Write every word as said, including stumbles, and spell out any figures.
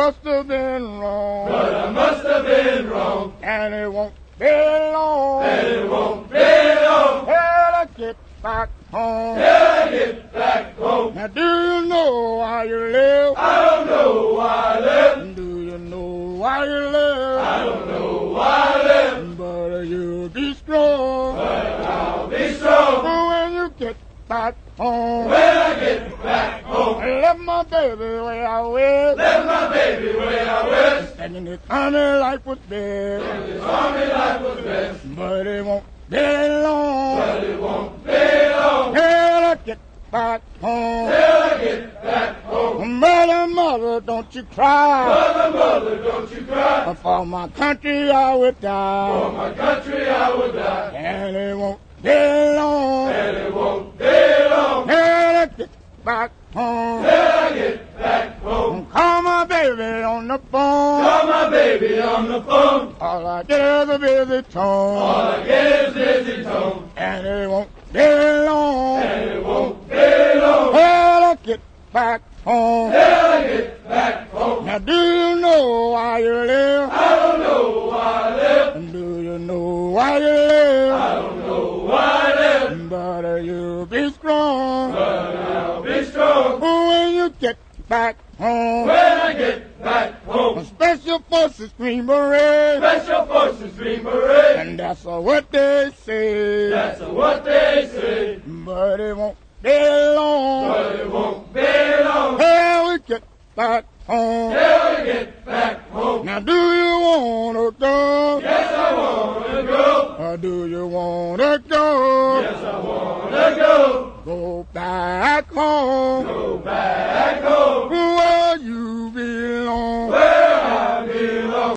must have been wrong. But I must have been wrong. And it won't be long. And it won't be long. Till I get back home. Till I get back home. Now do you know why you live? I don't know why I live. Do you know why you live? I don't know why I live. But you'll be strong. But I'll be strong. When you get back home. When I get back home. I left my baby where I was. Left my baby where I was. And in this army life was best. And this army life was best. But it won't be long. But it won't be long. Till I get back home. Till I get back home. Mother, mother, don't you cry. Mother, mother, don't you cry. For my country I would die. For my country I would die. And it won't be long. And it won't be long. Till I get back home. Till I get back home. Call my baby on the phone. Call my baby on the phone. All I get is a busy tone. All I get is busy tone. And it won't be long. And it won't be long. Till I get back home. Till I get back home. Now do you know why you live? I don't know why I live. Do you know why you live? I don't know why I live. But you'll be strong. But I'll be strong. When you get back home. When I get back home. Special Forces Green Beret. Special Forces Green Beret. And that's uh, what they say. That's uh, what they say. But it won't be long. But it won't be long. Till we get back home. Till we get back home. Now do you wanna go? Yes, I wanna go. Or do you wanna go? Yes, I wanna go. Go back home. Go back home.